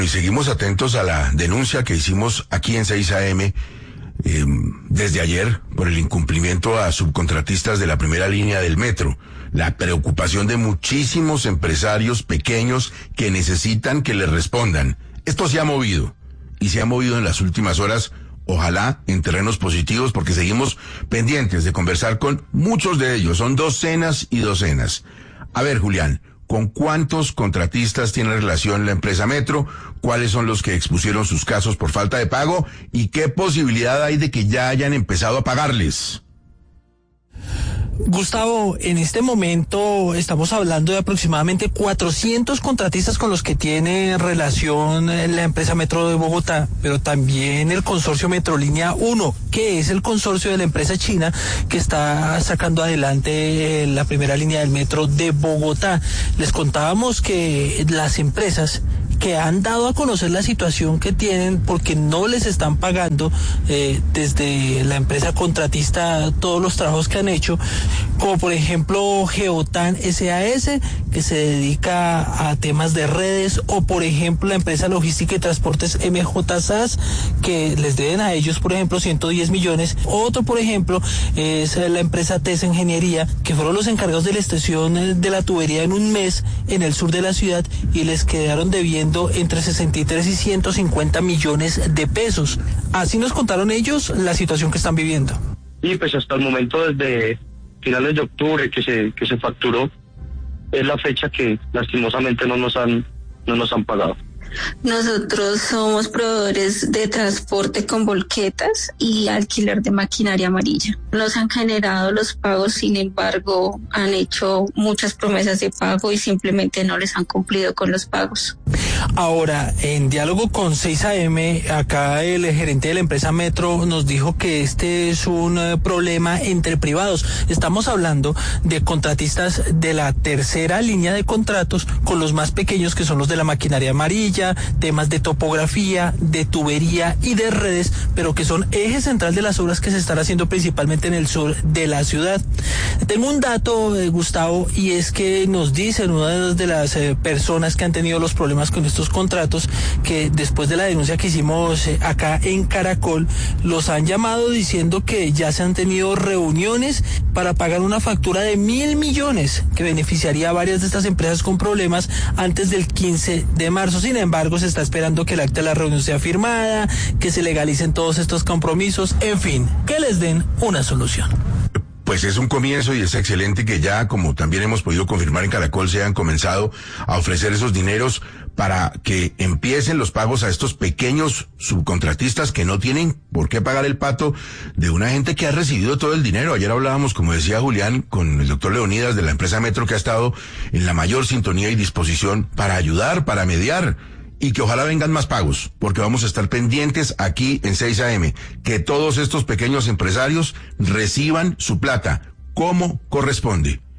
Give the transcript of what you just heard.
Y seguimos atentos a la denuncia que hicimos aquí en 6 AM desde ayer por el incumplimiento a subcontratistas de la primera línea del metro. La preocupación de muchísimos empresarios pequeños que necesitan que les respondan. Esto se ha movido y se ha movido en las últimas horas, ojalá en terrenos positivos, porque seguimos pendientes de conversar con muchos de ellos. Son docenas y docenas. A ver, Julián, ¿con cuántos contratistas tiene relación la empresa Metro? ¿Cuáles son los que expusieron sus casos por falta de pago? ¿Y qué posibilidad hay de que ya hayan empezado a pagarles? Gustavo, en este momento estamos hablando de aproximadamente 400 contratistas con los que tiene relación la empresa Metro de Bogotá, pero también el consorcio Metrolínea 1, que es el consorcio de la empresa china que está sacando adelante la primera línea del metro de Bogotá. Les contábamos que las empresas que han dado a conocer la situación que tienen porque no les están pagando desde la empresa contratista todos los trabajos que han hecho, como por ejemplo Geotan SAS, que se dedica a temas de redes, o por ejemplo la empresa logística y transportes MJ SAS, que les deben a ellos por ejemplo 110 millones. Otro por ejemplo es la empresa TES Ingeniería, que fueron los encargados de la estación de la tubería en un mes en el sur de la ciudad y les quedaron debiendo entre 63 y 150 millones de pesos. Así nos contaron ellos la situación que están viviendo. Y pues hasta el momento, desde finales de octubre que se facturó, es la fecha que lastimosamente no nos han pagado. Nosotros somos proveedores de transporte con volquetas y alquiler de maquinaria amarilla. Nos han generado los pagos, sin embargo, han hecho muchas promesas de pago y simplemente no les han cumplido con los pagos. Ahora, en diálogo con 6 AM, acá el gerente de la empresa Metro nos dijo que este es un problema entre privados. Estamos hablando de contratistas de la tercera línea de contratos con los más pequeños, que son los de la maquinaria amarilla, temas de topografía, de tubería y de redes, pero que son eje central de las obras que se están haciendo principalmente en el sur de la ciudad. Tengo un dato, Gustavo, y es que nos dicen una de las personas que han tenido los problemas con estos contratos, que después de la denuncia que hicimos acá en Caracol, los han llamado diciendo que ya se han tenido reuniones para pagar una factura de 1.000 millones que beneficiaría a varias de estas empresas con problemas antes del 15 de marzo. Sin embargo, se está esperando que el acta de la reunión sea firmada, que se legalicen todos estos compromisos, en fin, que les den una solución. Pues es un comienzo y es excelente que ya, como también hemos podido confirmar en Caracol, se han comenzado a ofrecer esos dineros para que empiecen los pagos a estos pequeños subcontratistas que no tienen por qué pagar el pato de una gente que ha recibido todo el dinero. Ayer hablábamos, como decía Julián, con el doctor Leonidas de la empresa Metro, que ha estado en la mayor sintonía y disposición para ayudar, para mediar, y que ojalá vengan más pagos, porque vamos a estar pendientes aquí en 6 AM, que todos estos pequeños empresarios reciban su plata como corresponde.